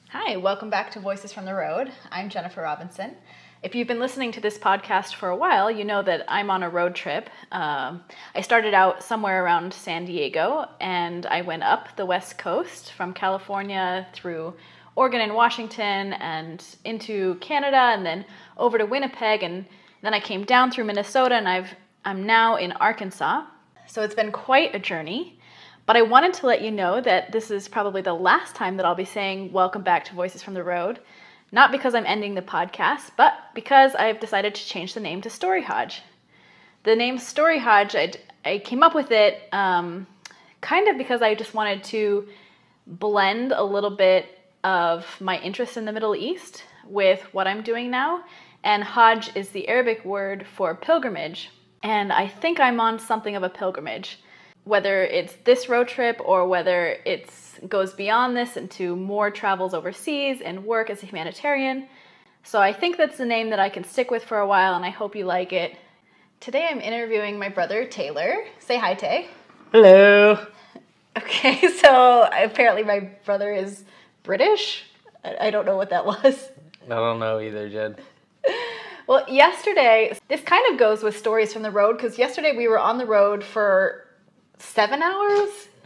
Hi, welcome back to Voices from the Road. I'm Jennifer Robinson. If you've been listening to this podcast for a while, you know that I'm on a road trip. I started out somewhere around San Diego, and I went up the West Coast from California through Oregon and Washington and into Canada, and then over to Winnipeg, and then I came down through Minnesota, and I'm now in Arkansas. So it's been quite a journey. But I wanted to let you know that this is probably the last time that I'll be saying welcome back to Voices from the Road. Not because I'm ending the podcast, but because I've decided to change the name to Story Hodge. The name Story Hodge, I came up with it kind of because I just wanted to blend a little bit of my interest in the Middle East with what I'm doing now. And Hajj is the Arabic word for pilgrimage. And I think I'm on something of a pilgrimage. Whether it's this road trip or whether it goes beyond this into more travels overseas and work as a humanitarian. So I think that's the name that I can stick with for a while, and I hope you like it. Today I'm interviewing my brother, Taylor. Say hi, Tay. Hello. Okay, so apparently my brother is British. I don't know what that was. I don't know either, Jen. Well, yesterday, this kind of goes with Stories from the Road, because yesterday we were on the road for 7 hours?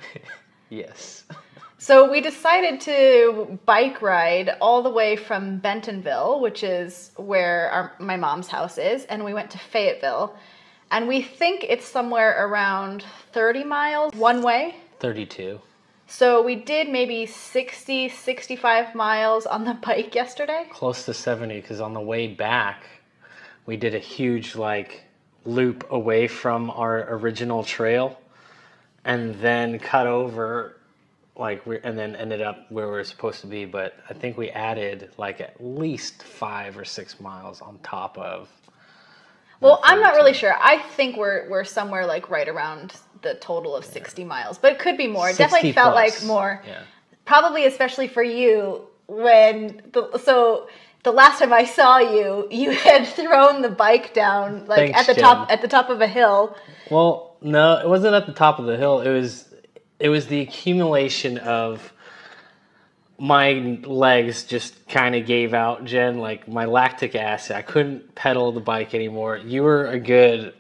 Yes. So we decided to bike ride all the way from Bentonville, which is where my mom's house is, and we went to Fayetteville. And we think it's somewhere around 30 miles one way. 32. So we did maybe 60, 65 miles on the bike yesterday. Close to 70, because on the way back, we did a huge, loop away from our original trail. And then cut over, and then ended up where we were supposed to be. But I think we added, at least 5 or 6 miles on top of. Well, I'm not really sure. I think we're somewhere right around the total of 60 miles, but it could be more. It definitely felt plus. like more. Yeah. Probably, especially for you, the last time I saw you, you had thrown the bike down Thanks, at the top of a hill. Well, no, it wasn't at the top of the hill. It was the accumulation of my legs just kind of gave out, Jen. My lactic acid. I couldn't pedal the bike anymore. You were a good,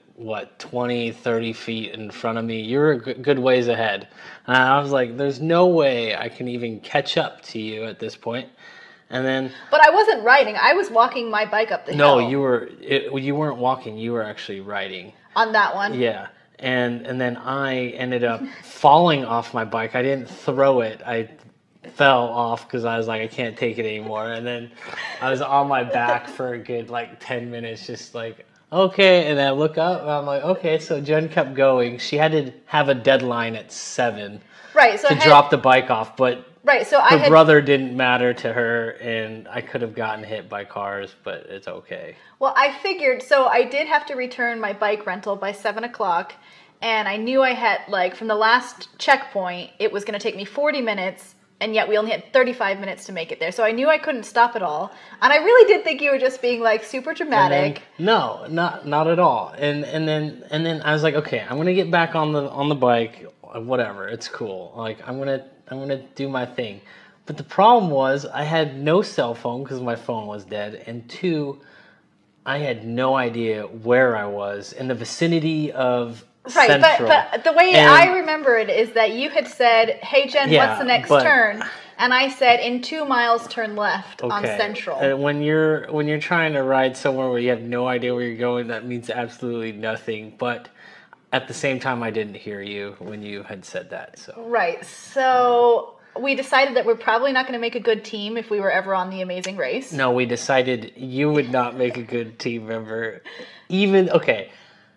20, 30 feet in front of me. You were a good ways ahead. And I was like, there's no way I can even catch up to you at this point. And then, but I wasn't riding. I was walking my bike up the hill. No, you weren't walking. You were actually riding. On that one? Yeah. And then I ended up falling off my bike. I didn't throw it. I fell off because I was like, I can't take it anymore. And then I was on my back for a good 10 minutes, just okay. And then I look up and I'm like, okay. So Jen kept going. She had to have a deadline at 7 to drop the bike off. But her brother didn't matter to her, and I could have gotten hit by cars, but it's okay. Well, I figured, so I did have to return my bike rental by 7 o'clock, and I knew I had, from the last checkpoint, it was going to take me 40 minutes, and yet we only had 35 minutes to make it there. So I knew I couldn't stop at all, and I really did think you were just being, super dramatic. No, not at all. And then I was like, okay, I'm going to get back on the bike, whatever, it's cool. I'm gonna do my thing. But the problem was I had no cell phone because my phone was dead, and 2, I had no idea where I was in the vicinity of Central. But the way I remember it is that you had said, hey Jen, what's the next turn? And I said, in 2 miles, turn left on Central. And when you're trying to ride somewhere where you have no idea where you're going, that means absolutely nothing. But at the same time, I didn't hear you when you had said that. So right. So we decided that we're probably not going to make a good team if we were ever on The Amazing Race. No, we decided you would not make a good team member. Okay.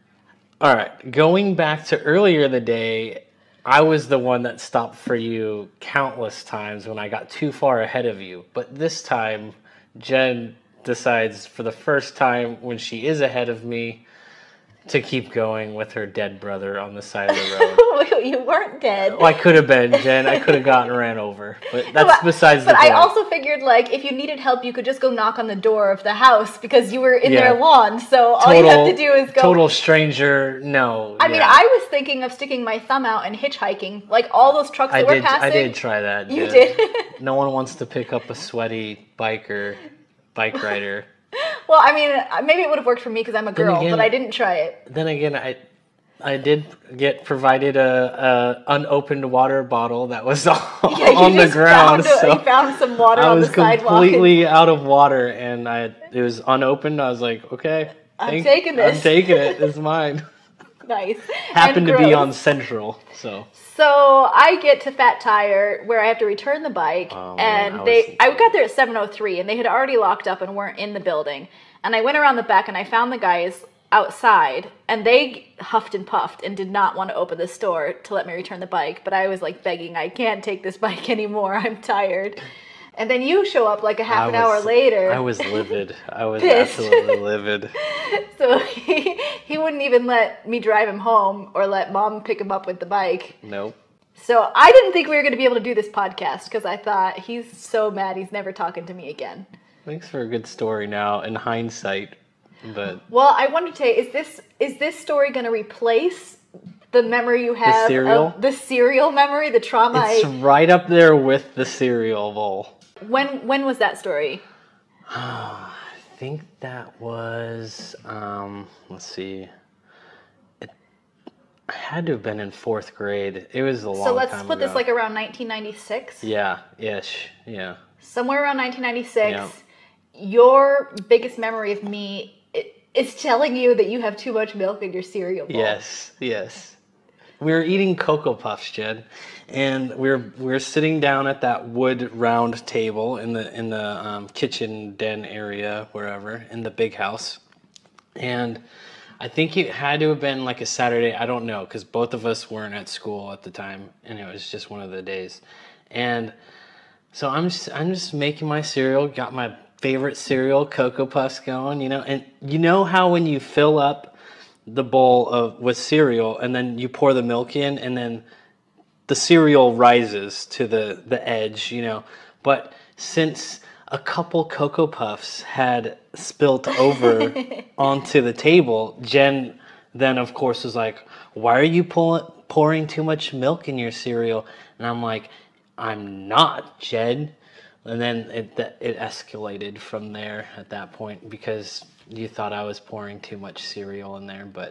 All right. Going back to earlier in the day, I was the one that stopped for you countless times when I got too far ahead of you. But this time, Jen decides for the first time when she is ahead of me to keep going with her dead brother on the side of the road. You weren't dead. Well, I could have been, Jen. I could have gotten ran over. But that's besides the point. But I also figured, like, if you needed help, you could just go knock on the door of the house because you were in their lawn. So all you have to do is go. Total stranger, no. I mean, I was thinking of sticking my thumb out and hitchhiking. Like, all those trucks that were passing. I did try that. You did? No one wants to pick up a sweaty bike rider. Well, I mean, maybe it would have worked for me because I'm a girl, but I didn't try it. Then again, I did get provided a unopened water bottle that was on the ground. You found some water on the sidewalk. I was completely out of water, and it was unopened. I was like, okay, I'm taking this. I'm taking it. It's mine. Nice. Happened to be on Central, so. So I get to Fat Tire where I have to return the bike, and I got there at 7:03, and they had already locked up and weren't in the building. And I went around the back, and I found the guys outside, and they huffed and puffed and did not want to open the store to let me return the bike. But I was like begging, I can't take this bike anymore. I'm tired. And then you show up like a half an hour later. I was livid. I was absolutely livid. So he wouldn't even let me drive him home or let Mom pick him up with the bike. Nope. So I didn't think we were going to be able to do this podcast because I thought he's so mad he's never talking to me again. Thanks for a good story now in hindsight. But well, I wanted to say, is this story going to replace the memory you have of the cereal memory, the trauma? It's right up there with the cereal bowl. When was that story? I think that was, let's see. It had to have been in 4th grade. It was a long time ago. So let's put this like around 1996? Yeah, ish, yeah. Somewhere around 1996. Yeah. Your biggest memory of me is telling you that you have too much milk in your cereal bowl. Yes. We were eating Cocoa Puffs, Jed, and we were sitting down at that wood round table in the kitchen den area, wherever, in the big house. And I think it had to have been like a Saturday. I don't know, because both of us weren't at school at the time, and it was just one of the days. And so I'm just making my cereal, got my favorite cereal, Cocoa Puffs, going, and you know how when you fill up the bowl with cereal and then you pour the milk in and then the cereal rises to the edge, but since a couple Cocoa Puffs had spilt over onto the table, Jen then of course was like, why are you pouring too much milk in your cereal? And I'm like, I'm not, Jen. And then it escalated from there at that point because you thought I was pouring too much cereal in there. But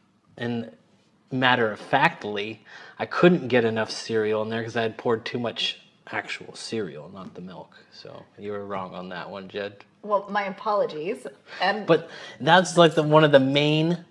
matter of factly, I couldn't get enough cereal in there because I had poured too much actual cereal, not the milk. So you were wrong on that one, Jed. Well, my apologies. But that's like one of the main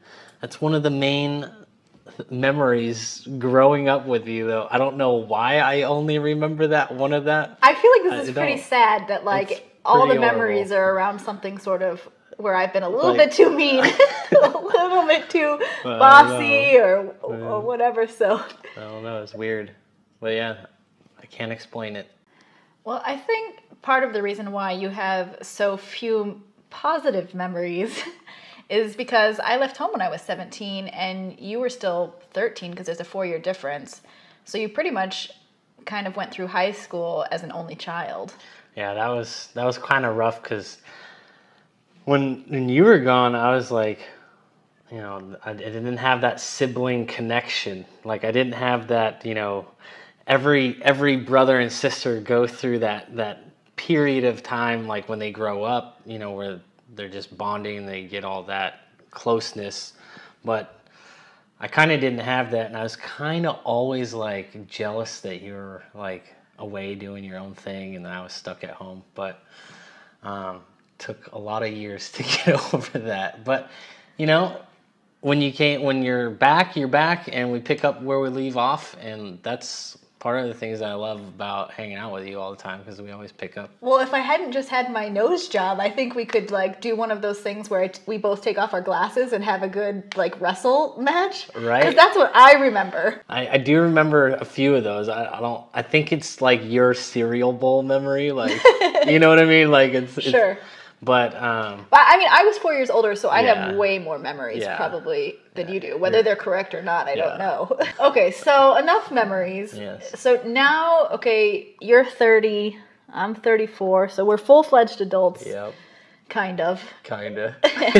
memories growing up with you, though. I don't know why I only remember that one of that. I feel like this is pretty sad that like all the memories are around something sort of where I've been a little bit too mean, a little bit too bossy or whatever. So I don't know. It's weird, but yeah, I can't explain it. Well, I think part of the reason why you have so few positive memories is because I left home when I was 17 and you were still 13 because there's a 4-year difference. So you pretty much kind of went through high school as an only child. Yeah, that was kind of rough because when you were gone, I was like, I didn't have that sibling connection. Like I didn't have that, every brother and sister go through that period of time, like when they grow up, where they're just bonding, they get all that closeness. But I kind of didn't have that, and I was kind of always like jealous that you were like away doing your own thing and I was stuck at home. But took a lot of years to get over that. But when you're back, and we pick up where we leave off, and that's part of the things that I love about hanging out with you all the time because we always pick up. Well, if I hadn't just had my nose job, I think we could like do one of those things where we both take off our glasses and have a good like wrestle match. Right. Because that's what I remember. I do remember a few of those. I think it's like your cereal bowl memory, like you know what I mean? Like it's sure. But But I mean, I was 4 years older, so I Yeah. have way more memories Yeah. probably than you do. Whether they're correct or not, I Yeah. don't know. Okay, so enough memories. Yes. So now, okay, you're 30, I'm 34, so we're full-fledged adults, yep, kind of. kinda.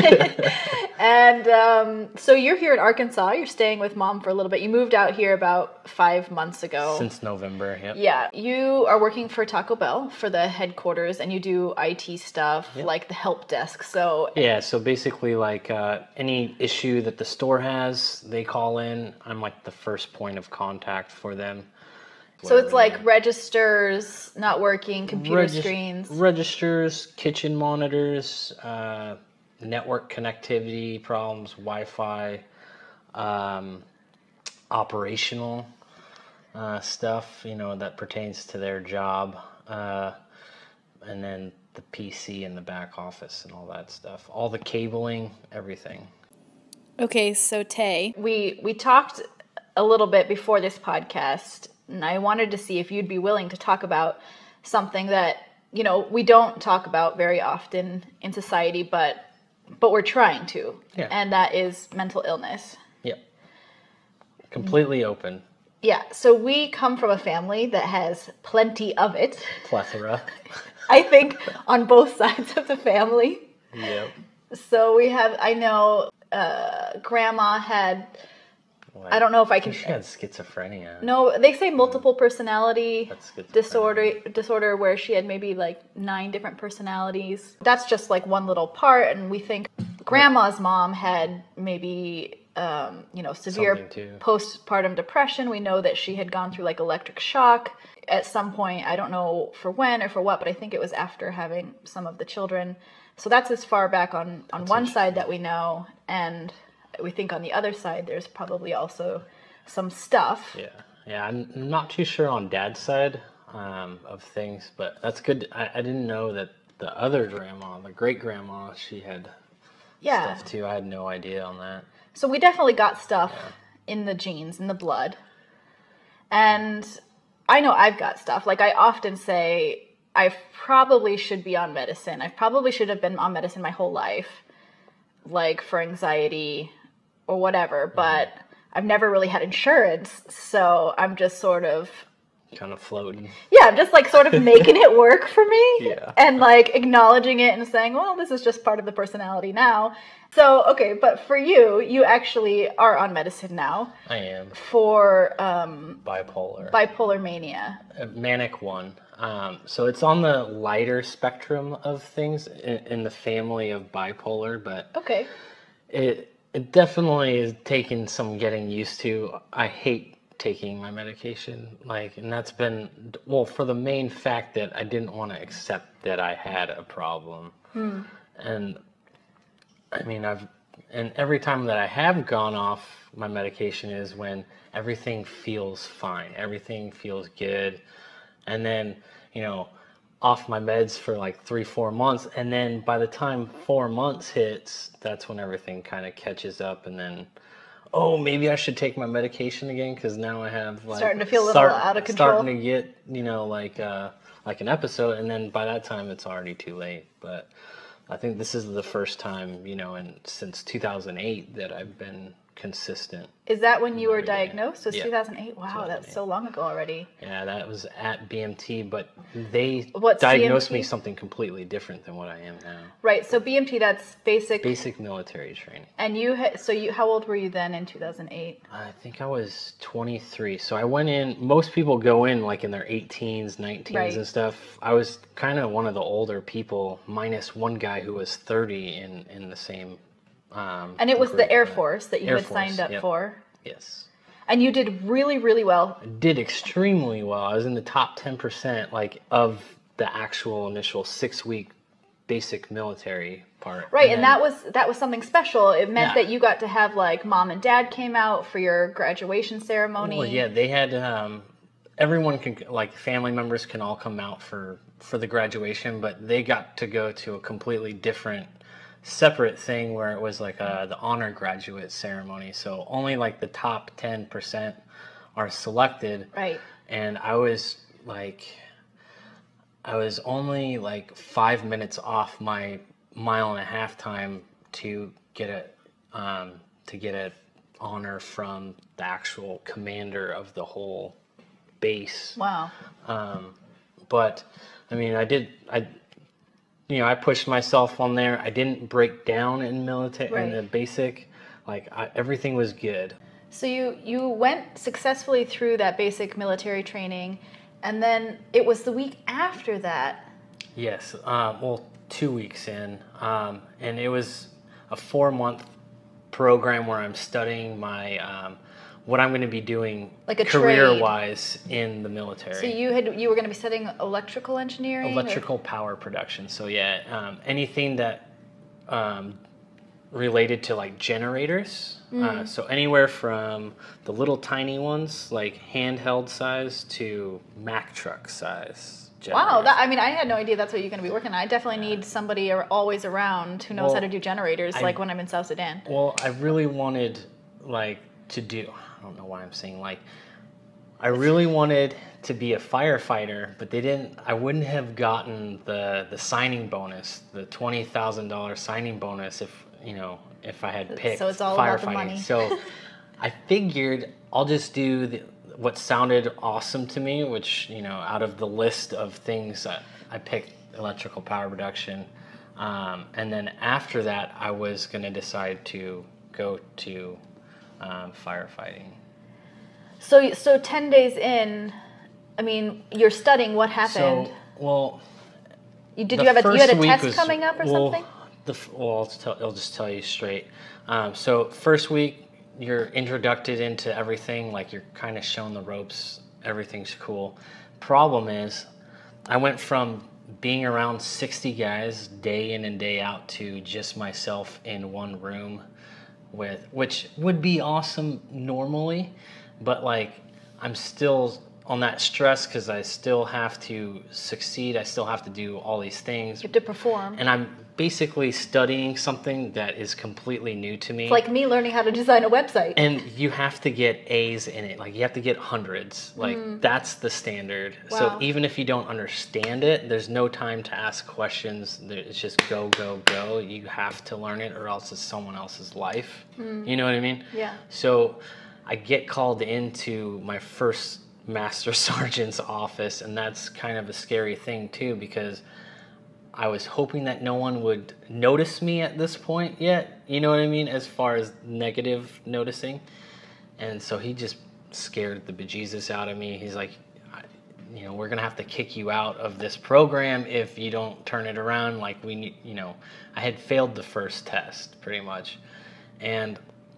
And so you're here in Arkansas. You're staying with Mom for a little bit. You moved out here about 5 months ago. Since November. Yep. Yeah, you are working for Taco Bell for the headquarters, and you do IT stuff like the help desk. So Yeah, so basically, like any issue that the store has, they call in. I'm like the first point of contact for them. so it's like registers not working, computer screens. Registers, kitchen monitors, network connectivity problems, Wi-Fi, operational stuff, that pertains to their job, and then the PC in the back office and all that stuff, all the cabling, everything. Okay, so Tay, we talked a little bit before this podcast, and I wanted to see if you'd be willing to talk about something that, we don't talk about very often in society, but we're trying to. Yeah. And that is mental illness. Yep. Completely open. Yeah, so we come from a family that has plenty of it. Plethora. I think on both sides of the family. Yep. So we have, I know, Grandma had, I don't know if I can. She had schizophrenia. No, they say multiple personality That's schizophrenia. disorder where she had maybe like 9 different personalities. That's just like one little part, and we think Grandma's mom had maybe severe Something too. postpartum depression. We know that she had gone through like electric shock at some point. I don't know for when or for what, but I think it was after having some of the children. So that's as far back on one side that we know, and we think on the other side there's probably also some stuff. Yeah. I'm not too sure on Dad's side of things, but that's good. I didn't know that the other grandma, the great grandma, she had stuff too. I had no idea on that. So we definitely got stuff in the genes, in the blood. And I know I've got stuff. Like I often say, I probably should be on medicine. I probably should have been on medicine my whole life, like for anxiety or whatever. But I've never really had insurance, so I'm just sort of kind of floating. Yeah, I'm just like sort of making it work for me. Yeah. And like acknowledging it and saying, well, this is just part of the personality now. So, okay, but for you, you actually are on medicine now. I am. For bipolar mania. Manic 1. So it's on the lighter spectrum of things in the family of bipolar, but okay. It definitely is taking some getting used to. I hate taking my medication, and that's been, for the main fact that I didn't want to accept that I had a problem. And I mean, and every time that I have gone off my medication is when everything feels fine, everything feels good, and then, off my meds for like 3-4 months, and then by the time 4 months hits, that's when everything kind of catches up, and then maybe I should take my medication again because now I have starting to feel a little out of control. Starting to get like an episode, and then by that time it's already too late. But I think this is the first time since 2008 that I've been consistent. Is that when you were diagnosed? Was Yeah. 2008? Wow, 2008. That's so long ago already. Yeah, that was at BMT, but they What's diagnosed BMT? me something completely different than what I am now. Right. So BMT, that's Basic military training. And how old were you then in 2008? I think I was 23. So I went in, most people go in like in their 18s, 19s Right. and stuff. I was kind of one of the older people, minus one guy who was 30 in the same And it was group. the Air Force that you Air had Force, signed up yep. for. Yes. And you did really, really well. I did extremely well. I was in the top 10% of the actual initial 6-week basic military part. Right, and that was something special. It meant Yeah. that you got to have like mom and dad came out for your graduation ceremony. Well, yeah, they had everyone can, like family members can all come out for the graduation, but they got to go to a completely different separate thing where it was like the honor graduate ceremony. So only like the top 10% are selected. Right. And I was like, I was only like 5 minutes off my 1.5 mile time to get a honor from the actual commander of the whole base. Wow. But I mean, I pushed myself on there. I didn't break down in military in the basic. Like everything was good. So you went successfully through that basic military training, and then it was the week after that. Yes. Well, 2 weeks in, and it was a 4-month program where I'm studying my what I'm going to be doing like a career-wise in the military. So you were going to be studying electrical engineering? Electrical power production. So yeah, anything that related to like generators. So anywhere from the little tiny ones, like handheld size, to Mack truck size generators. Wow, I had no idea that's what you're going to be working on. I definitely need somebody always around who knows how to do generators, like when I'm in South Sudan. Well, I really wanted to do. I don't know why I'm saying I really wanted to be a firefighter, but I wouldn't have gotten the signing bonus, the $20,000 signing bonus if I had picked so it's all firefighting. About the money. So I figured I'll just do what sounded awesome to me, which, out of the list of things I picked electrical power production. And then after that, I was going to decide to go to firefighting. So 10 days in, you're studying. What happened? So, well, you had a test coming up or something? I'll just tell you straight. So first week, you're introduced into everything. Like you're kind of shown the ropes. Everything's cool. Problem is, I went from being around 60 guys day in and day out to just myself in one room which would be awesome normally, but I'm still on that stress because I still have to succeed. I still have to do all these things. You have to perform. And I'm basically studying something that is completely new to me. It's like me learning how to design a website. And you have to get A's in it. You have to get hundreds. That's the standard. Wow. So even if you don't understand it, there's no time to ask questions. It's just go, go, go. You have to learn it or else it's someone else's life. You know what I mean? Yeah. So I get called into my first master sergeant's office, and that's kind of a scary thing too, because I was hoping that no one would notice me at this point yet, you know what I mean, as far as negative noticing. And so he just scared the bejesus out of me. He's like, we're gonna have to kick you out of this program if you don't turn it around. I had failed the first test pretty much, and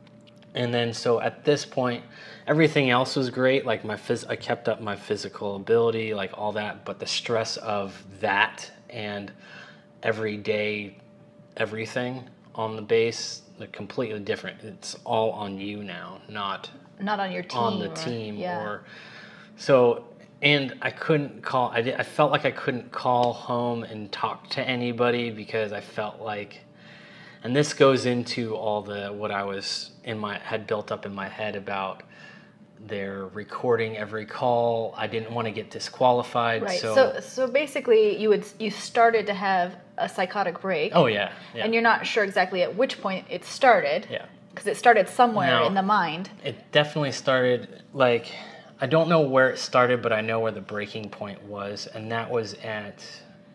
then so at this point, everything else was great. I kept up my physical ability, all that, but the stress of that and everyday everything on the base, completely different. It's all on you now, not on your team. On the team, or so. And I couldn't call. I felt like I couldn't call home and talk to anybody because I felt like. And this goes into all what I had built up in my head about they're recording every call. I didn't want to get disqualified. Right. So basically, you started to have a psychotic break. Oh yeah. And you're not sure exactly at which point it started. Yeah. Because it started somewhere in the mind. It definitely started I don't know where it started, but I know where the breaking point was, and that was at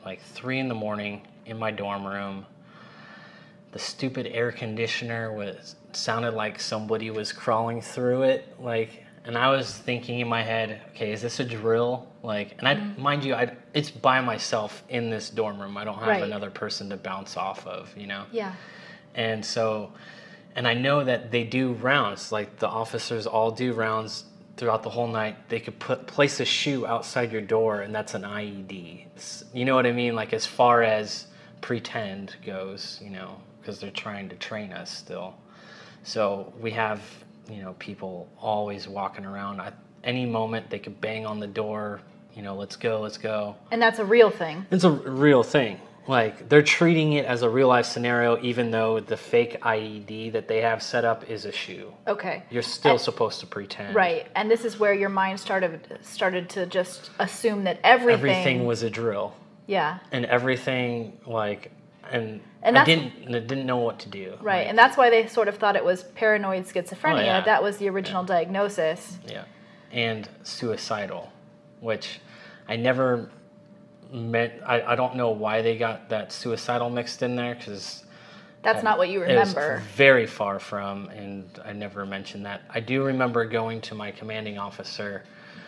3 a.m. in my dorm room. The stupid air conditioner sounded like somebody was crawling through it, and I was thinking in my head, okay, is this a drill? And mind you, it's by myself in this dorm room. I don't have another person to bounce off of, Yeah. And so, and I know that they do rounds, the officers all do rounds throughout the whole night. They could place a shoe outside your door, and that's an IED. You know what I mean? As far as pretend goes, because they're trying to train us still. So we have, people always walking around. At any moment, they could bang on the door, let's go, let's go. And that's a real thing. It's a real thing. Like, they're treating it as a real life scenario, even though the fake IED that they have set up is a shoe. Okay. You're still supposed to pretend. Right. And this is where your mind started to just assume that everything was a drill. Yeah. And everything, like, and I didn't know what to do. Right. Like, and that's why they sort of thought it was paranoid schizophrenia. Oh, yeah. That was the original diagnosis. Yeah. And suicidal, which I never meant. I don't know why they got that suicidal mixed in there, because that's not what you remember. It was very far from, and I never mentioned that. I do remember going to my commanding officer,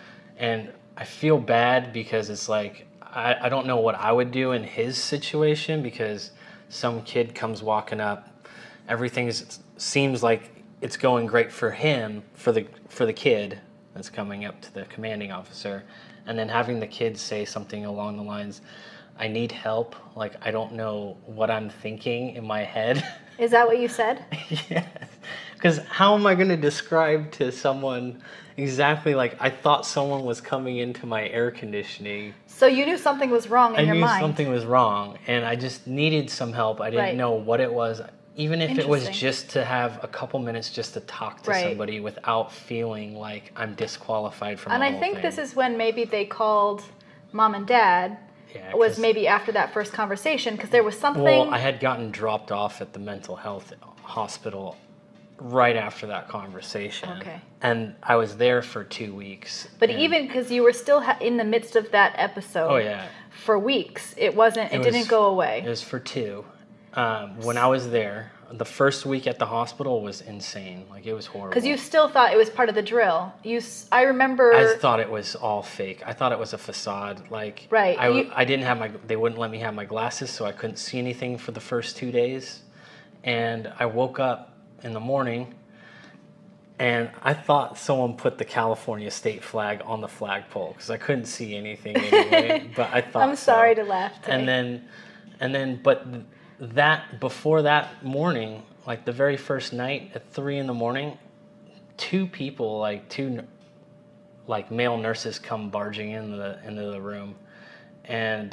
and I feel bad because it's like, I don't know what I would do in his situation, because some kid comes walking up, everything seems like it's going great for him, for the kid that's coming up to the commanding officer, and then having the kid say something along the lines, I need help, like, I don't know what I'm thinking in my head. Is that what you said? Yes. Because how am I going to describe to someone exactly, like, I thought someone was coming into my air conditioning. So you knew something was wrong in your mind. I knew something was wrong, and I just needed some help. I didn't know what it was. Even if it was just to have a couple minutes just to talk to somebody without feeling like I'm disqualified from the whole thing. And I think this is when maybe they called mom and dad. Yeah, was maybe after that first conversation, because there was something. Well, I had gotten dropped off at the mental health hospital right after that conversation. Okay. And I was there for 2 weeks. But even because you were still in the midst of that episode. Oh, yeah. For weeks, it didn't go away. It was for 2. When I was there, the first week at the hospital was insane. Like, it was horrible. Because you still thought it was part of the drill. I remember. I thought it was all fake. I thought it was a facade. Like, right. I didn't have they wouldn't let me have my glasses, so I couldn't see anything for the first 2 days. And I woke up in the morning, and I thought someone put the California state flag on the flagpole, because I couldn't see anything anyway. But I thought I'm sorry to laugh today. And then, but that before that morning, like the very first night at 3 a.m, 2 people, two male nurses, come barging into the room, and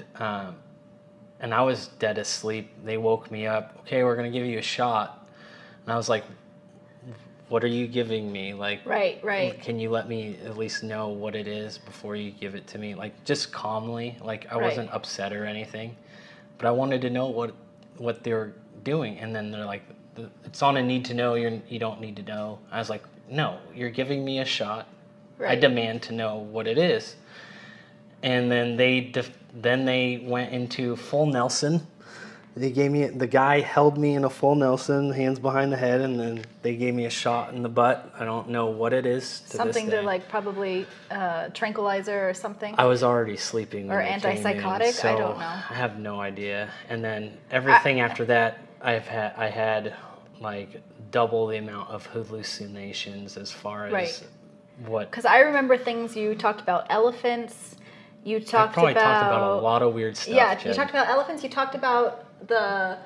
I was dead asleep. They woke me up. Okay, we're gonna give you a shot, and I was like, what are you giving me? Like, right. Can you let me at least know what it is before you give it to me? Like, just calmly. Like, I wasn't upset or anything, but I wanted to know what they were doing. And then they're like, it's on a need to know. You don't need to know. I was like, no, you're giving me a shot. Right. I demand to know what it is. And then they went into full Nelson. They gave me, the guy held me in a full Nelson, hands behind the head, and then they gave me a shot in the butt. I don't know what it is to something this day. To like probably tranquilizer or something. I was already sleeping. Or antipsychotic. So I don't know. I have no idea. And then everything after that, I had like double the amount of hallucinations as far as what. Because I remember things you talked about, elephants. You talked talked about a lot of weird stuff. Yeah, Jen. You talked about elephants. You talked about the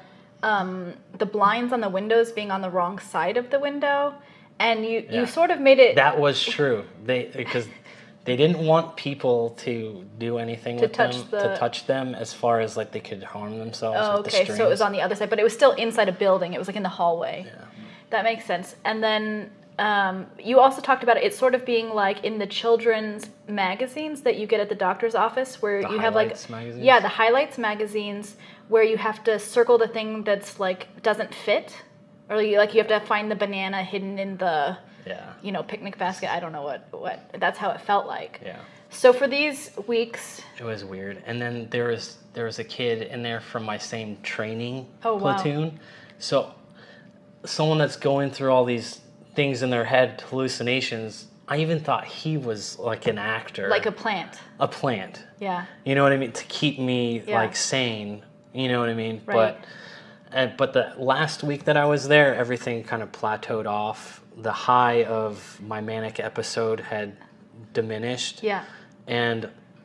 blinds on the windows being on the wrong side of the window, and you sort of made it. That was true. Because they didn't want people to do anything to touch them, as far as like they could harm themselves. Oh, with the strings. So it was on the other side, but it was still inside a building. It was like in the hallway. Yeah. That makes sense. And then you also talked about it sort of being like in the children's magazines that you get at the doctor's office, where you have like magazines? Yeah, the highlights magazines, where you have to circle the thing that's like doesn't fit, or you have to find the banana hidden in the picnic basket. I don't know what that's how it felt like. Yeah. So for these weeks, it was weird. And then there was a kid in there from my same training platoon. Wow. So someone that's going through all these things in their head, hallucinations, I even thought he was like an actor. Like a plant. A plant. Yeah. You know what I mean? To keep me like sane. You know what I mean? Right. But the last week that I was there, everything kind of plateaued off. The high of my manic episode had diminished. Yeah. And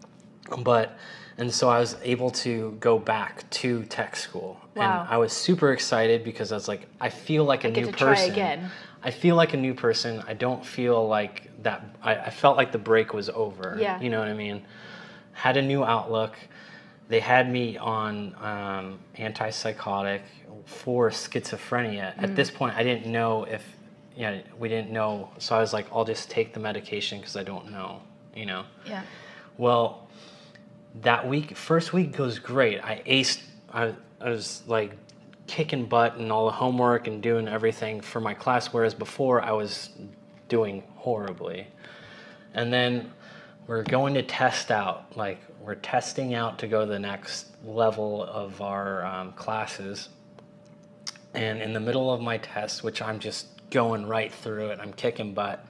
so I was able to go back to tech school. Wow. And I was super excited because I was like, I feel like a new person. Try again. I feel like a new person. I don't feel like that. I felt like the break was over. Yeah. You know what I mean? Had a new outlook. they had me on antipsychotic for schizophrenia. At this point, I didn't know if, we didn't know. So I was like, I'll just take the medication because I don't know, Yeah. Well, that first week goes great. I aced, I was like kicking butt and all the homework and doing everything for my class, whereas before I was doing horribly. And then we're going to test out, like we're testing out to go to the next level of our classes. And in the middle of my test, which I'm just going right through it, I'm kicking butt,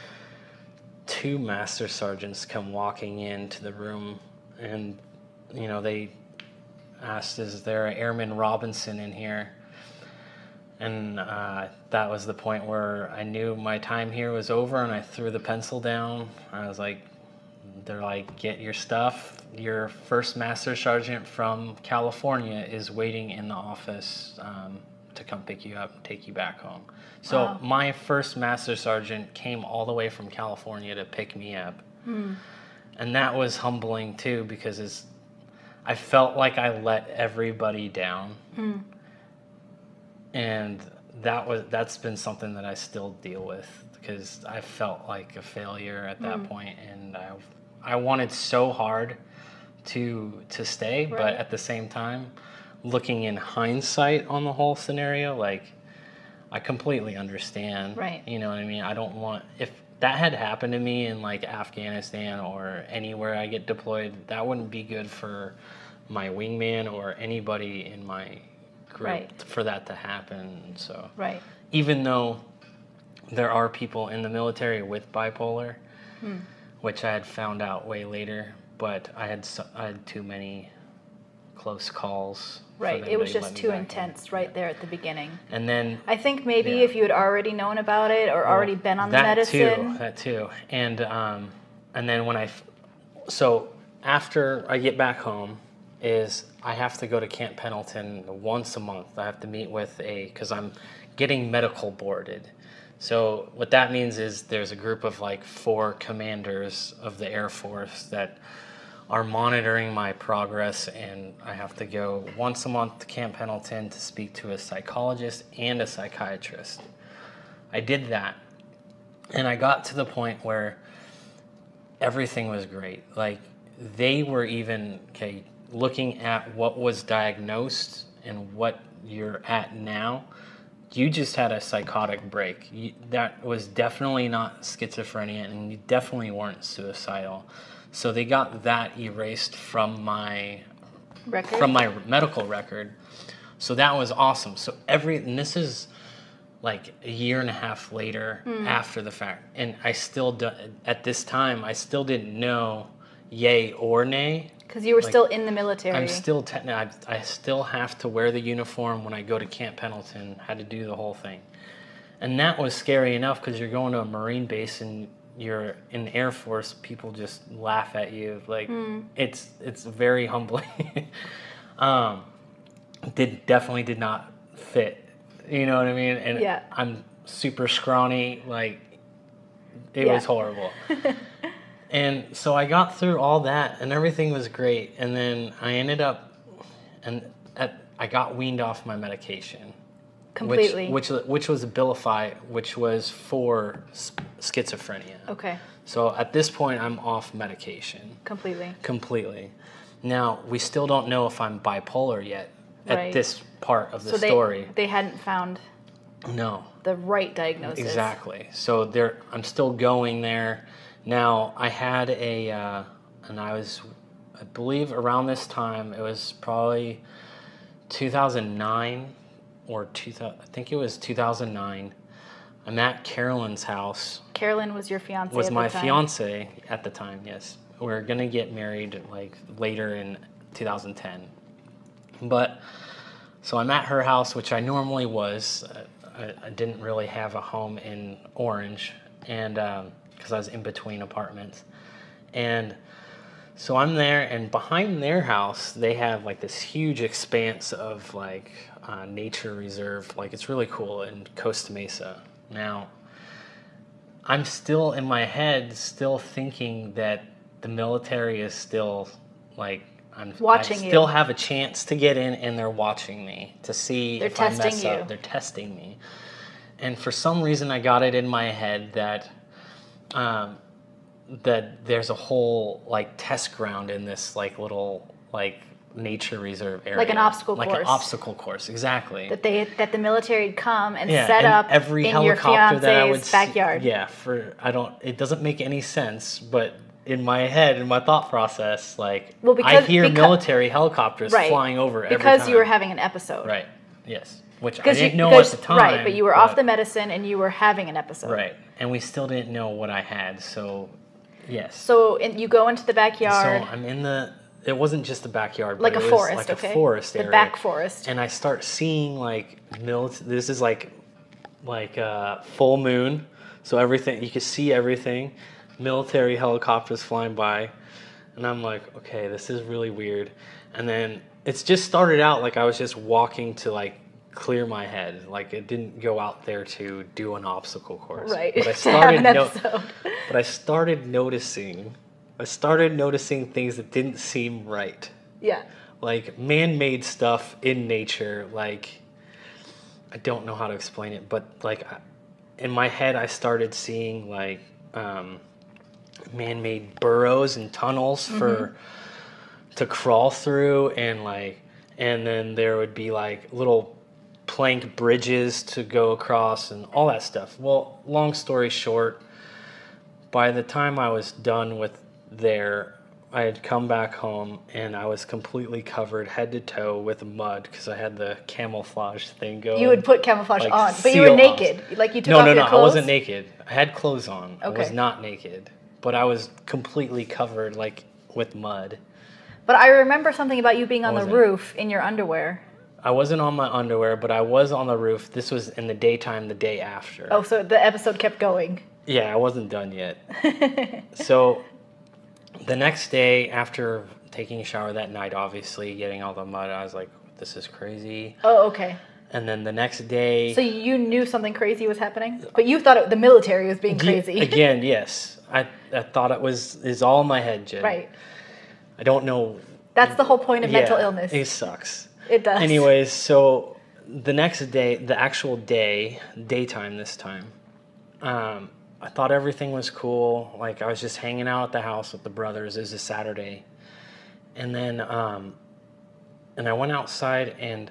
2 master sergeants come walking into the room, and they asked, is there an Airman Robinson in here? And that was the point where I knew my time here was over, and I threw the pencil down. I was like, they're like, get your stuff. Your first master sergeant from California is waiting in the office to come pick you up and take you back home. So Wow. my first master sergeant came all the way from California to pick me up. And that was humbling too, because I felt like I let everybody down. And that's been something that I still deal with, because I felt like a failure at that point, and I wanted so hard to stay, Right. but at the same time, looking in hindsight on the whole scenario, like, I completely understand. Right. You know what I mean? I don't want, if that had happened to me in like Afghanistan or anywhere I get deployed, that wouldn't be good for my wingman or anybody in my group. Right. For that to happen. So Right. even though there are people in the military with bipolar, which I had found out way later, but I had too many close calls. for Right. them It was to let just me too back in. intense right there at the beginning. And then I think maybe Yeah. if you had already known about it or already been on the medicine. That too. And then so after I get back home, is I have to go to Camp Pendleton once a month. I have to meet with because I'm getting medical boarded. So what that means is there's a group of like 4 commanders of the Air Force that are monitoring my progress, and I have to go once a month to Camp Pendleton to speak to a psychologist and a psychiatrist. I did that, and I got to the point where everything was great. Like, they were even, looking at what was diagnosed and what you're at now, you just had a psychotic break. That was definitely not schizophrenia, and you definitely weren't suicidal. So they got that erased from my medical record. So that was awesome. So and this is like a year and a half later after the fact. And at this time, I still didn't know yay or nay. Because you were still in the military. I'm still I still have to wear the uniform when I go to Camp Pendleton, had to do the whole thing. And that was scary enough, because you're going to a Marine base and you're in the Air Force, people just laugh at you. Like, it's very humbling. Definitely did not fit. You know what I mean? And Yeah. I'm super scrawny. Like, it was horrible. And so I got through all that, and everything was great. And then I ended up, I got weaned off my medication. Completely. Which was Abilify, which was for schizophrenia. Okay. So at this point, I'm off medication. Completely. Now, we still don't know if I'm bipolar yet at this part of the story. They hadn't found the right diagnosis. Exactly. So I'm still going there. Now, I had and I believe around this time, it was probably 2009 or I think it was 2009. I'm at Carolyn's house. Carolyn was your fiance Was at my the time? fiance at the time, yes. We were going to get married like later in 2010. But, so I'm at her house, which I normally was. I didn't really have a home in Orange, and because I was in between apartments. And so I'm there, and behind their house, they have like this huge expanse of like nature reserve. Like, it's really cool in Costa Mesa. Now, I'm still in my head, still thinking that the military is still like Watching I you. still have a chance to get in, and they're watching me to see if I mess testing you. up. They're testing me. And for some reason, I got it in my head that that there's a whole like test ground in this like little like nature reserve area, Like an obstacle like course. an obstacle course, exactly. That the military'd come and Yeah, set and up every in your helicopter that I would fiance's backyard. See, it doesn't make any sense, but in my head, in my thought process, like I hear military helicopters flying over every time. Because you were having an episode. Right. Yes. Which I didn't know at the time. Right, but you were off the medicine and you were having an episode. Right. And we still didn't know what I had, so yes. So you go into the backyard. So I'm in it wasn't just the backyard, like but a it forest, was like okay? a forest area. The back forest. And I start seeing like this is like full moon, so everything you can see everything. Military helicopters flying by, and I'm like, okay, this is really weird. And then it's just started out like I was just walking to like clear my head, like it didn't go out there to do an obstacle course. Right. But I started noticing things that didn't seem right. Yeah. Like man-made stuff in nature, like I don't know how to explain it, but like in my head I started seeing like man-made burrows and tunnels to crawl through, and then there would be like little plank bridges to go across and all that stuff. Well, long story short, by the time I was done with there, I had come back home and I was completely covered head to toe with mud because I had the camouflage thing going. You would put camouflage like on, but you were naked. Like you took off your clothes? No, I wasn't naked. I had clothes on. Okay. I was not naked, but I was completely covered like with mud. But I remember something about you being on the roof in your underwear. I wasn't on my underwear, but I was on the roof. This was in the daytime, the day after. Oh, so the episode kept going. Yeah, I wasn't done yet. So the next day, after taking a shower that night, obviously, getting all the mud, I was like, this is crazy. Oh, okay. And then the next day... So you knew something crazy was happening? But you thought the military was being crazy. Again, yes. I thought it's all in my head, Jen. Right. I don't know. That's the whole point of mental illness. It sucks. It does. Anyways, so the next day, the actual day, daytime this time, I thought everything was cool. Like, I was just hanging out at the house with the brothers. It was a Saturday. And then, and I went outside and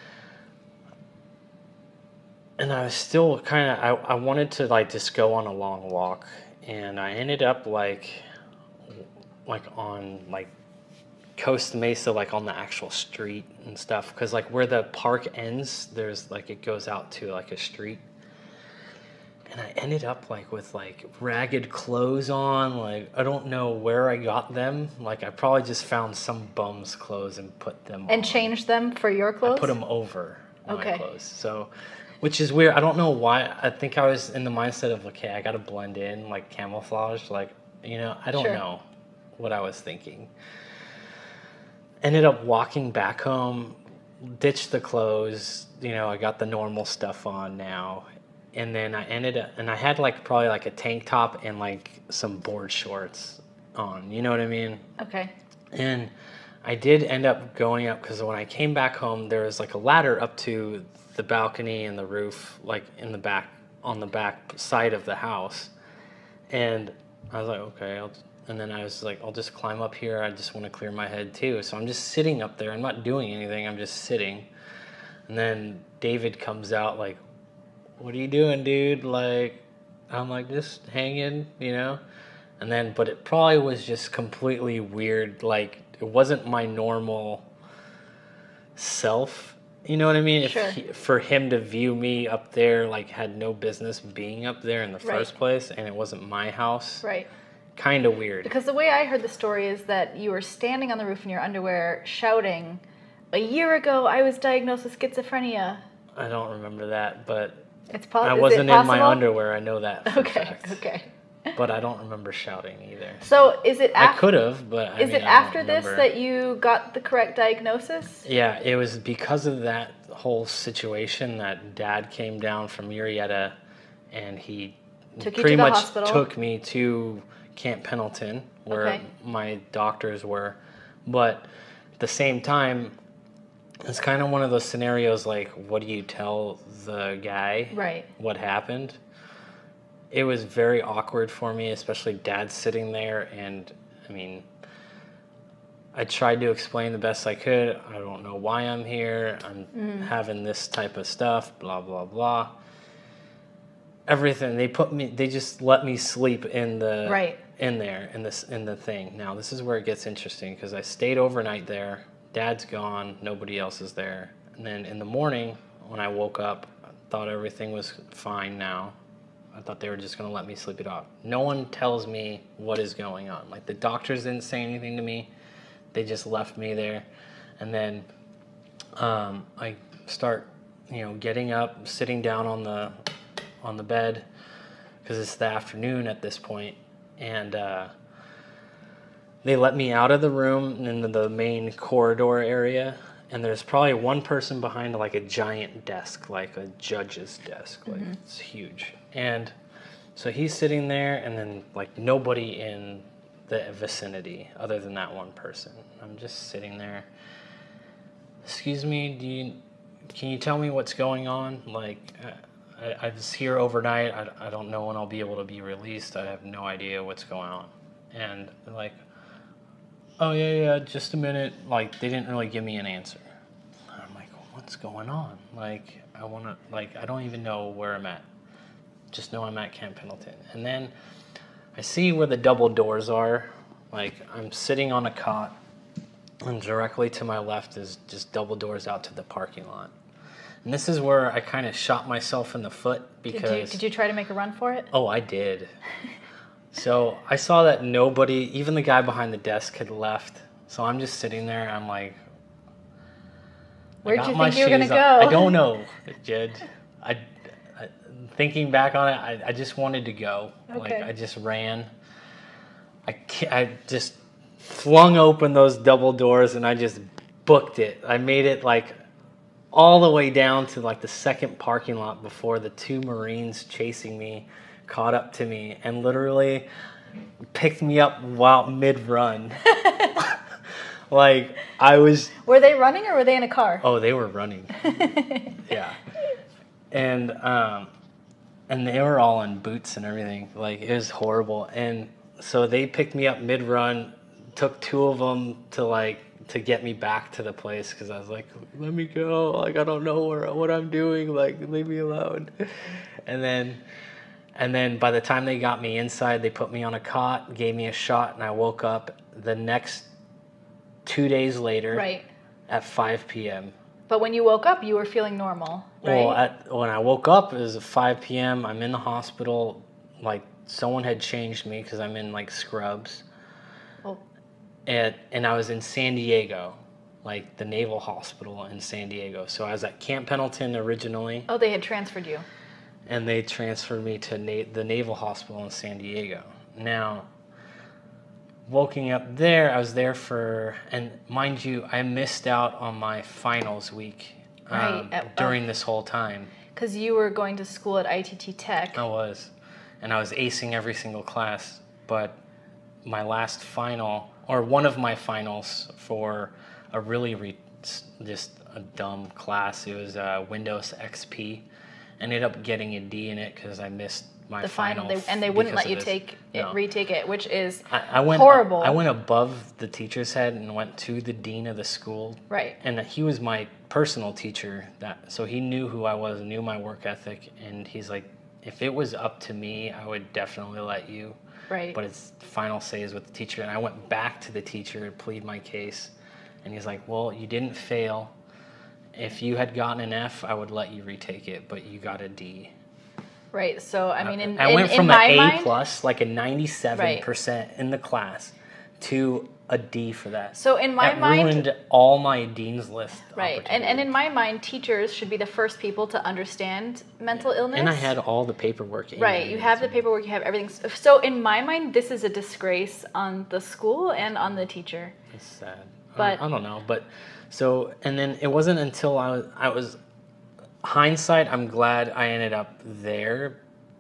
I was still kind of, I wanted to, like, just go on a long walk. And I ended up, like on, like, Costa Mesa, like, on the actual street and stuff. Because, like, where the park ends, there's, like, it goes out to, like, a street. And I ended up, like, with, like, ragged clothes on. Like, I don't know where I got them. Like, I probably just found some bum's clothes and put them on. And changed them for your clothes? I put them over my clothes. So, which is weird. I don't know why. I think I was in the mindset of, okay, I got to blend in, like, camouflage. Like, you know, I don't know what I was thinking. Ended up walking back home, ditched the clothes. You know, I got the normal stuff on now. And then I ended up, and I had like probably like a tank top and like some board shorts on, you know what I mean? Okay. And I did end up going up because when I came back home, there was like a ladder up to the balcony and the roof, like in the back, on the back side of the house. And I was like, okay, and then I was like, I'll just climb up here. I just want to clear my head too. So I'm just sitting up there. I'm not doing anything. I'm just sitting. And then David comes out like, what are you doing, dude? Like, I'm like, just hanging, you know? And then, but it probably was just completely weird. Like, it wasn't my normal self. You know what I mean? Sure. For him to view me up there, like, had no business being up there in the first place, and it wasn't my house. Right. Kind of weird. Because the way I heard the story is that you were standing on the roof in your underwear shouting, "A year ago, I was diagnosed with schizophrenia." I don't remember that, but... I wasn't in my underwear. I know that. Okay. But I don't remember shouting either. So is it? I could have, but is it after this that you got the correct diagnosis? Yeah, it was because of that whole situation that Dad came down from Murrieta, and he pretty much took me to Camp Pendleton, where my doctors were. But at the same time, it's kind of one of those scenarios like, what do you tell the guy Right. what happened? It was very awkward for me, especially Dad sitting there. And I mean, I tried to explain the best I could. I don't know why I'm here. I'm having this type of stuff, blah, blah, blah. Everything. They just let me sleep in the, Right. in there, in the thing. Now, this is where it gets interesting because I stayed overnight there. Dad's gone. Nobody else is there. And then in the morning, when I woke up, I thought everything was fine now. I thought they were just going to let me sleep it off. No one tells me what is going on. Like, the doctors didn't say anything to me. They just left me there. And then I start, getting up, sitting down on the bed because it's the afternoon at this point. And they let me out of the room into the main corridor area. And there's probably one person behind like a giant desk, like a judge's desk. Like it's huge. And so he's sitting there, and then like nobody in the vicinity other than that one person. I'm just sitting there. Excuse me, can you tell me what's going on? Like, I was here overnight. I don't know when I'll be able to be released. I have no idea what's going on. And they're like, oh yeah, just a minute. Like, they didn't really give me an answer. I'm like, what's going on? Like, I don't even know where I'm at. Just know I'm at Camp Pendleton. And then I see where the double doors are. Like, I'm sitting on a cot, and directly to my left is just double doors out to the parking lot. And this is where I kind of shot myself in the foot because... Did you try to make a run for it? Oh, I did. So I saw that nobody, even the guy behind the desk, had left. So I'm just sitting there. I'm like... Where'd you think you were going to go? I don't know, Jed. Thinking back on it, I just wanted to go. Okay. Like, I just ran. I just flung open those double doors and I just booked it. I made it like all the way down to like the second parking lot before the two Marines chasing me caught up to me and literally picked me up while mid-run. Like, I was... Were they running or were they in a car? Oh, they were running. Yeah. And they were all in boots and everything. Like, it was horrible. And so they picked me up mid-run, took two of them to get me back to the place because I was like, let me go. Like, I don't know what I'm doing. Like, leave me alone. And then by the time they got me inside, they put me on a cot, gave me a shot, and I woke up the next 2 days later at 5 p.m. But when you woke up, you were feeling normal, right? Well, when I woke up, it was 5 p.m. I'm in the hospital. Like, someone had changed me because I'm in, like, scrubs. Oh. And I was in San Diego, like, the Naval Hospital in San Diego. So I was at Camp Pendleton originally. Oh, they had transferred you. And they transferred me to the Naval Hospital in San Diego. Now, waking up there, I was there and mind you, I missed out on my finals week during this whole time. Because you were going to school at ITT Tech. I was. And I was acing every single class. But my last final, or one of my finals for a really just a dumb class, it was Windows XP. Ended up getting a D in it because I missed the final, and they wouldn't let you retake it, which is horrible. I went above the teacher's head and went to the dean of the school. Right. And he was my personal teacher, so he knew who I was, knew my work ethic, and he's like, if it was up to me, I would definitely let you. Right. But it's final say is with the teacher, and I went back to the teacher to plead my case, and he's like, well, you didn't fail. If you had gotten an F, I would let you retake it, but you got a D. Right. So I mean, I went from an A plus, like a 97% in the class, to a D for that. So in my mind, ruined all my dean's list. Right. And in my mind, teachers should be the first people to understand mental illness. And I had all the paperwork. Right. You have the paperwork. You have everything. So in my mind, this is a disgrace on the school and on the teacher. It's sad. But I don't know. But so, and then it wasn't until I was hindsight, I'm glad I ended up there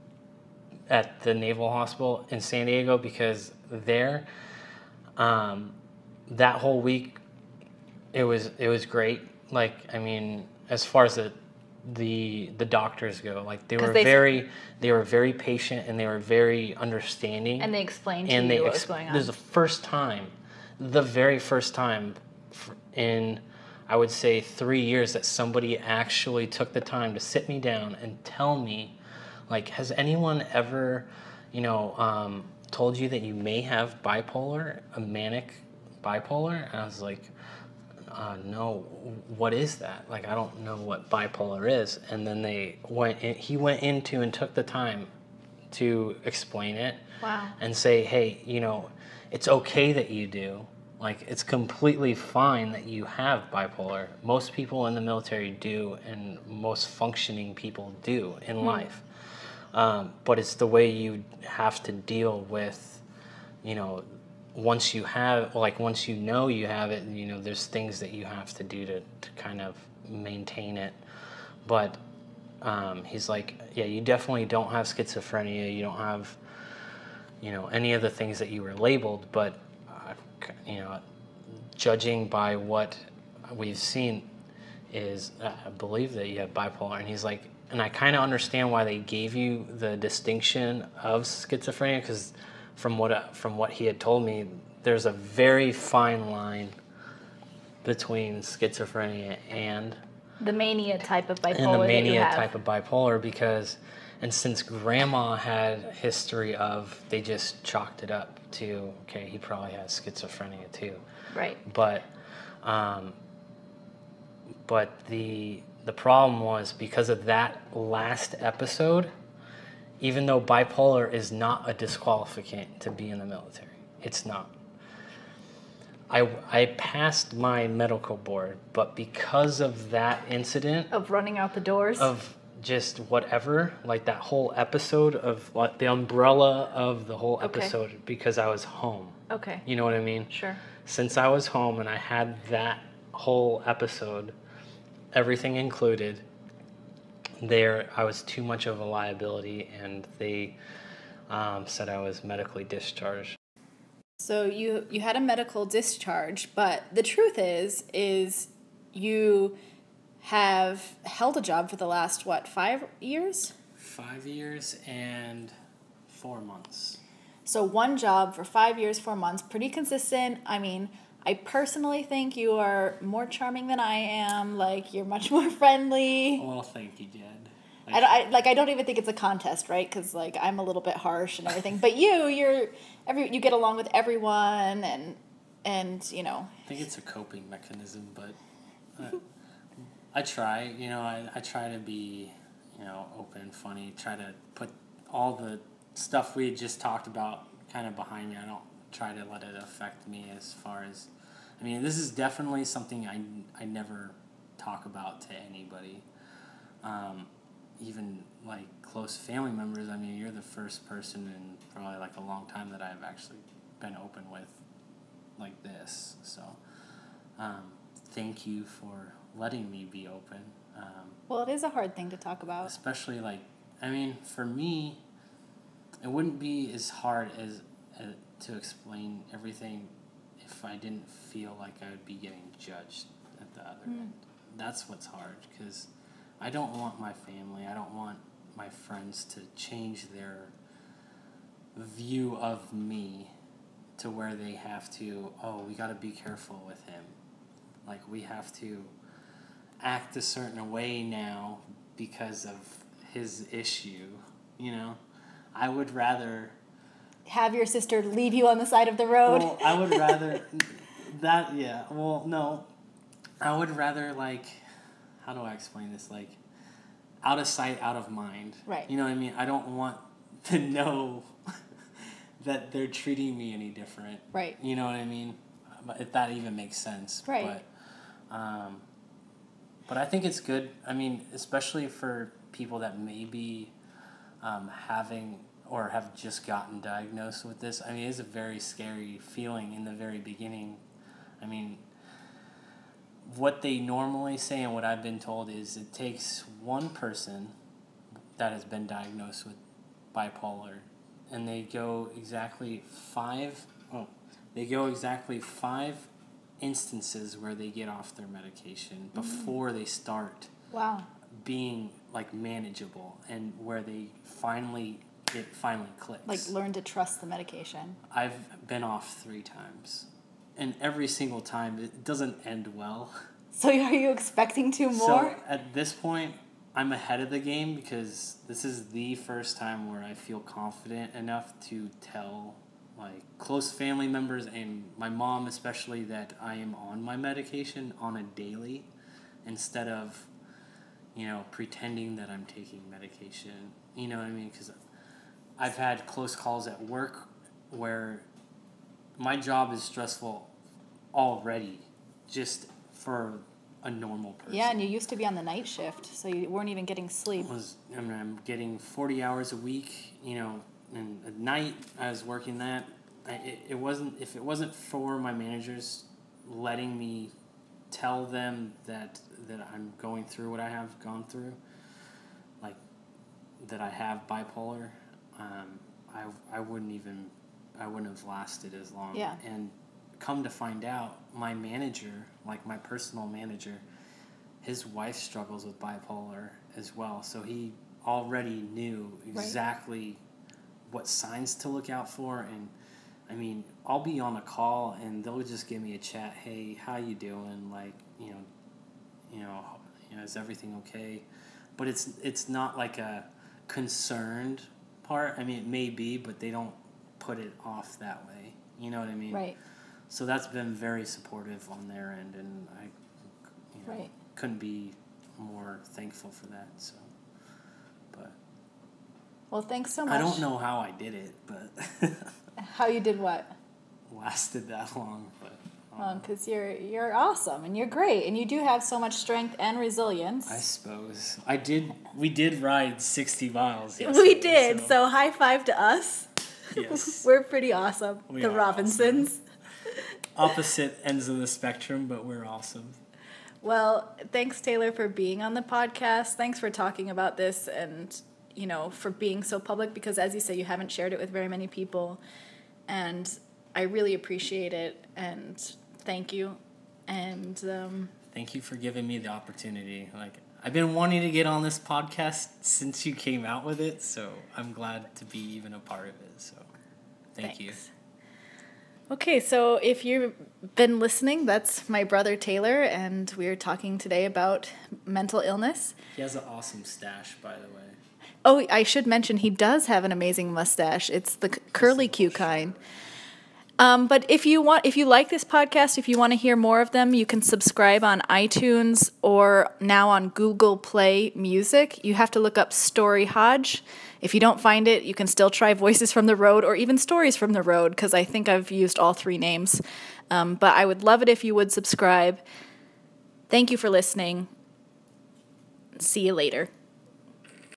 at the Naval Hospital in San Diego because there, that whole week, It was great. Like, I mean, as far as the doctors go, like they 'Cause were they very patient, and they were very understanding. And they explained to And you what was going on. This is the very first time in, I would say, 3 years that somebody actually took the time to sit me down and tell me, like, has anyone ever, told you that you may have bipolar, a manic bipolar? And I was like, no, what is that? Like, I don't know what bipolar is. And then he went into and took the time to explain it. Wow. And say, hey, it's okay that you do. Like, it's completely fine that you have bipolar. Most people in the military do, and most functioning people do in life. But it's the way you have to deal with, once you know you have it, there's things that you have to do to kind of maintain it. But he's like, yeah, you definitely don't have schizophrenia. You don't have, any of the things that you were labeled. But, judging by what we've seen is, I believe that you have bipolar. And he's like, and I kind of understand why they gave you the distinction of schizophrenia, because from what he had told me, there's a very fine line between schizophrenia and The mania type of bipolar and the that you mania have. type of bipolar, because, and since grandma had a history of, they just chalked it up to, okay, he probably has schizophrenia too. Right. But the problem was, because of that last episode, even though bipolar is not a disqualificant to be in the military, it's not. I passed my medical board, but because of that incident Of running out the doors. of just whatever, like that whole episode of, like, the umbrella of the whole episode, because I was home. Okay. You know what I mean? Sure. Since I was home and I had that whole episode, everything included, I was too much of a liability, and they said I was medically discharged. So you had a medical discharge, but the truth is you have held a job for the last, 5 years? 5 years and 4 months. So one job for 5 years, 4 months, pretty consistent. I mean, I personally think you are more charming than I am. Like, you're much more friendly. Well, thank you, Jed. I don't even think it's a contest, right? Because, like, I'm a little bit harsh and everything. But you get along with everyone, and I think it's a coping mechanism, but I try. I try to be, open, funny. Try to put all the stuff we had just talked about kind of behind me. I don't try to let it affect me as far as, this is definitely something I never talk about to anybody. Even like close family members. You're the first person in probably like a long time that I've actually been open with like this. So thank you for letting me be open. Well, it is a hard thing to talk about. Especially for me, it wouldn't be as hard as to explain everything if I didn't feel like I would be getting judged at the other end. That's what's hard, because I don't want my family, I don't want my friends to change their view of me to where they have to, we got to be careful with him. Like, we have to act a certain way now because of his issue, I would rather have your sister leave you on the side of the road. Well, I would rather that. Yeah. Well, no. I would rather, like, how do I explain this? Like, out of sight, out of mind. Right. You know what I mean? I don't want to know that they're treating me any different. Right. You know what I mean? If that even makes sense. Right. But I think it's good. Especially for people that may be having or have just gotten diagnosed with this. It's a very scary feeling in the very beginning. What they normally say and what I've been told is it takes one person that has been diagnosed with bipolar, and they go exactly 5 instances where they get off their medication before they start Wow. being like manageable, and where it finally clicks. Like learn to trust the medication. I've been off 3 times, and every single time it doesn't end well. So are you expecting to more? So at this point, I'm ahead of the game because this is the first time where I feel confident enough to tell my close family members and my mom especially that I am on my medication on a daily, instead of, pretending that I'm taking medication. You know what I mean? Because I've had close calls at work where my job is stressful already, just for a normal person. Yeah, and you used to be on the night shift, so you weren't even getting sleep. I'm getting 40 hours a week, and at night I was working that. If it wasn't for my managers letting me tell them that I'm going through what I have gone through, like that I have bipolar, I wouldn't have lasted as long. Yeah. And come to find out, my manager, like my personal manager, his wife struggles with bipolar as well. So he already knew exactly what signs to look out for. And I mean, I'll be on a call and they'll just give me a chat. Hey, how you doing? Like, is everything okay? But it's not like a concerned part. I mean, it may be, but they don't put it off that way. You know what I mean? Right. So that's been very supportive on their end, and I couldn't be more thankful for that. So, but well, thanks so much. I don't know how I did it, but how you did what? Lasted that long, but because you're awesome and you're great and you do have so much strength and resilience. I suppose we did ride 60 miles We yesterday, did. So high five to us. Yes. We're pretty awesome. We the are Robinsons. Opposite ends of the spectrum, but we're awesome. Well, thanks, Taylor, for being on the podcast. Thanks for talking about this and, for being so public, because as you say, you haven't shared it with very many people. And I really appreciate it. And thank you. And thank you for giving me the opportunity. Like, I've been wanting to get on this podcast since you came out with it, so I'm glad to be even a part of it. So thank you. Okay, so if you've been listening, that's my brother Taylor, and we're talking today about mental illness. He has an awesome stash, by the way. Oh, I should mention he does have an amazing mustache. It's the curly Q kind. But if you like this podcast, if you want to hear more of them, you can subscribe on iTunes or now on Google Play Music. You have to look up Story Hodge. If you don't find it, you can still try Voices from the Road or even Stories from the Road, because I think I've used all 3 names. But I would love it if you would subscribe. Thank you for listening. See you later.